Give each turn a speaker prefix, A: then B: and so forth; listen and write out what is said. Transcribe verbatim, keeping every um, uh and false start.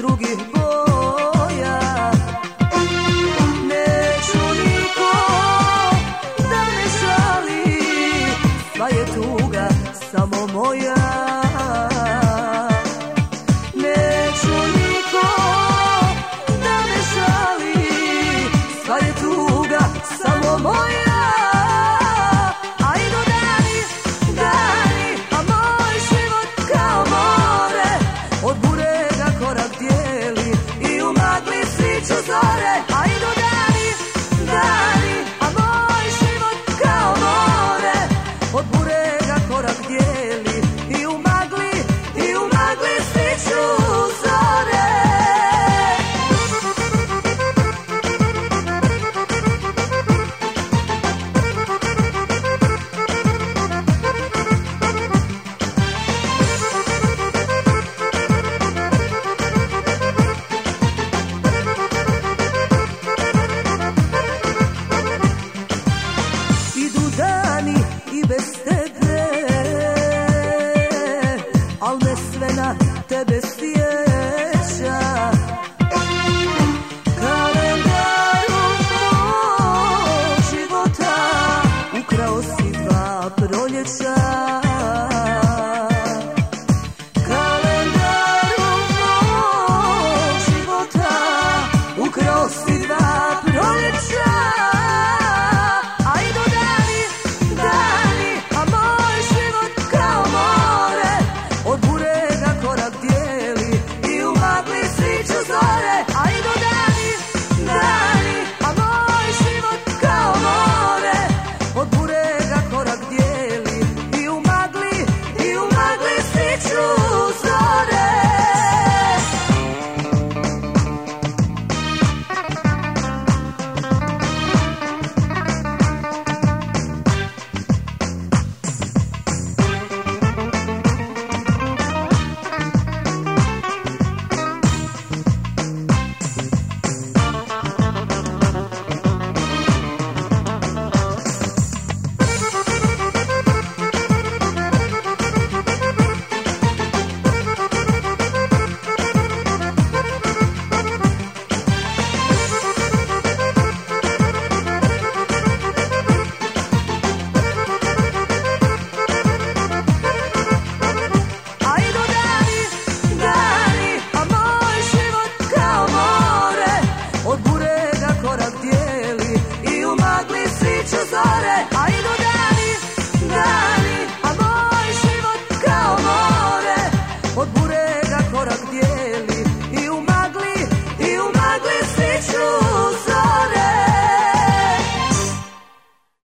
A: drugih boja. Neću niko da me žali, sva je tuga samo moja. Neću niko da me žali, sva je tuga samo moja. Zore, a idu dani, dani, a moj život kao more. Od burega korak dijeli i u magli, i u magli stiču zore. I bez tebe, al me sve na tebe sjeća. Kalendaru mog života ukrao si dva proljeća.